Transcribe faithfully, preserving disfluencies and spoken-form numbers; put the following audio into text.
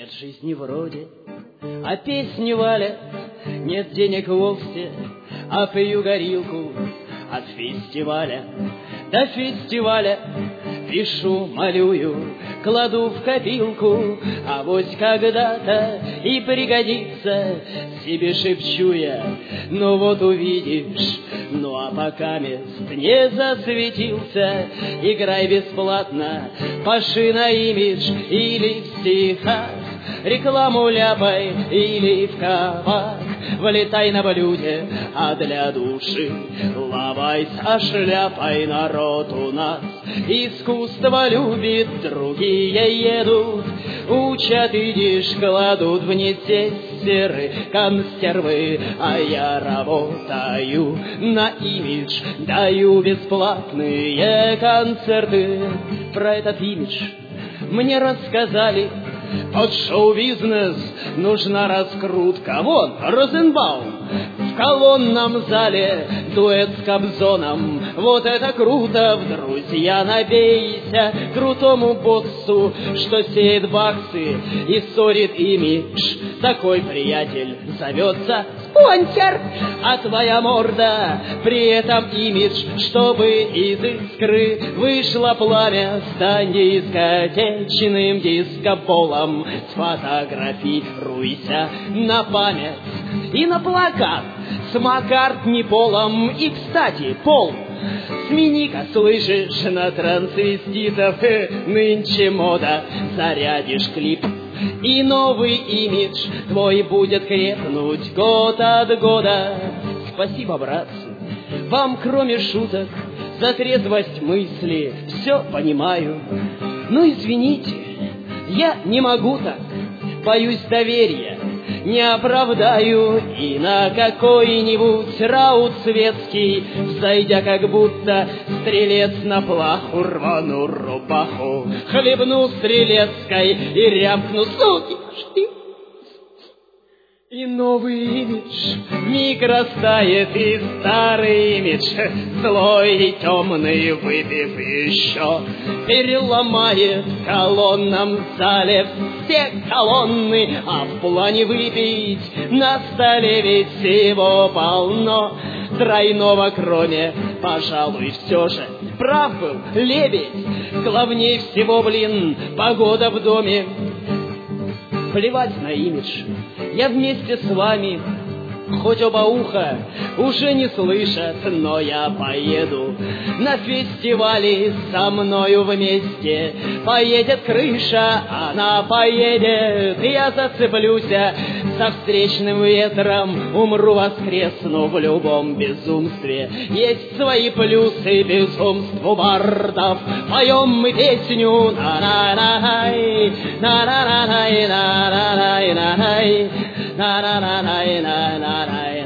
Нет жизни вроде, а песни валят, нет денег вовсе, а пью горилку от фестиваля до фестиваля. Пишу, малюю, кладу в копилку, авось когда-то и пригодится. Себе шепчу я, ну вот увидишь. Ну а пока мест не засветился, играй бесплатно, паши на имидж или в стихах, рекламу ляпай или в кабак, влетай на блюде, а для души лавайс, а шляпай. Народ у нас искусство любит, другие едут, учат идиш, кладут в нетестеры консервы, а я работаю на имидж, даю бесплатные концерты. Про этот имидж мне рассказали, под шоу-бизнес нужна раскрутка. Вон, Розенбаум в колонном зале дуэт с Кобзоном. Вот это круто, в друзья набейся крутому боссу, что сеет баксы и ссорит имидж. Такой приятель зовется спонсор, а твоя морда при этом имидж. Чтобы из искры вышло пламя, стань дискотечным дискополом. Сфотографируйся на память и на плакат с Маккартни Полом. И, кстати, Пол, смени-ка, слышишь, на трансвеститов нынче мода. Зарядишь клип, и новый имидж твой будет крепнуть год от года. Спасибо, братцы, вам, кроме шуток, за трезвость мысли все понимаю. Ну, извините, я не могу так, боюсь доверия не оправдаю, и на какой-нибудь раут светский, зайдя как будто стрелец на плаху, рвану рубаху, хлебну стрелецкой и рявкну: суки пошли. И новый имидж миг растает, и старый имидж, злой и темный, выпив еще, переломает в колонном зале все колонны. А в плане выпить на столе ведь всего полно тройного, кроме, пожалуй, все же прав был Лебедь. Главней всего, блин, погода в доме. Плевать на имидж, я вместе с вами, хоть оба уха уже не слышат, но я поеду на фестивале со мною вместе. Поедет крыша, она поедет, я зацеплюсь со встречным ветром, умру, воскресну в любом безумстве. Есть свои плюсы безумству бардов. Поем мы песню на-на-на-най, на-на-на-най, на-на-най, на-най, на-на-на-най, на-на-най.